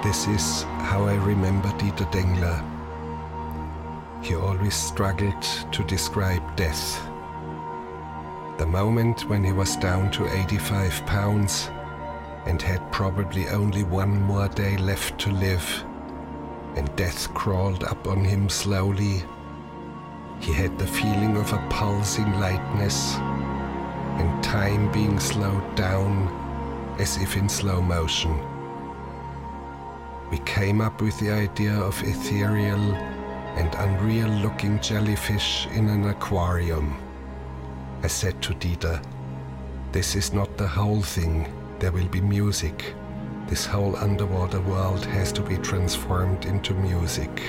This is how I remember Dieter Dengler. He always struggled to describe death. The moment when he was down to 85 pounds and had probably only one more day left to live, and death crawled up on him slowly, he had the feeling of a pulsing lightness and time being slowed down as if in slow motion. We came up with the idea of ethereal and unreal-looking jellyfish in an aquarium. I said to Dieter, "This is not the whole thing. There will be music. This whole underwater world has to be transformed into music."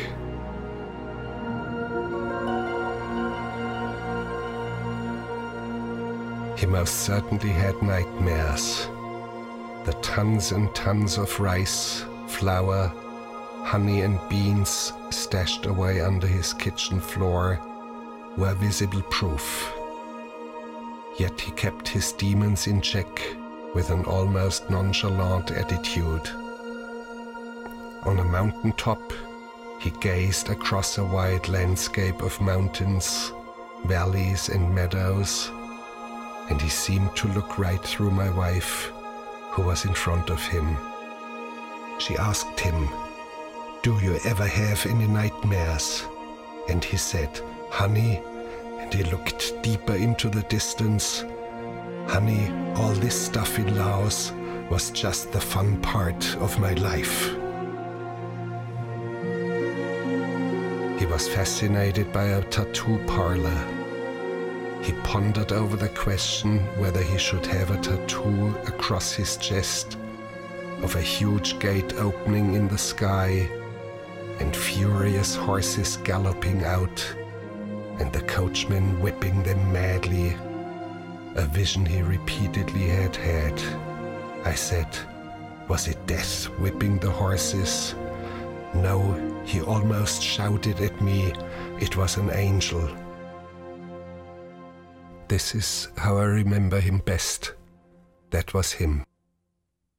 He most certainly had nightmares. The tons and tons of rice, flour, honey and beans stashed away under his kitchen floor were visible proof. Yet he kept his demons in check with an almost nonchalant attitude. On a mountaintop, he gazed across a wide landscape of mountains, valleys and meadows, and he seemed to look right through my wife, who was in front of him. She asked him, "Do you ever have any nightmares?" And he said, "Honey," and he looked deeper into the distance, "Honey, all this stuff in Laos was just the fun part of my life." He was fascinated by a tattoo parlor. He pondered over the question whether he should have a tattoo across his chest of a huge gate opening in the sky and furious horses galloping out and the coachman whipping them madly, a vision he repeatedly had had. I said, "Was it death whipping the horses?" "No," he almost shouted at me, "it was an angel." This is how I remember him best. That was him.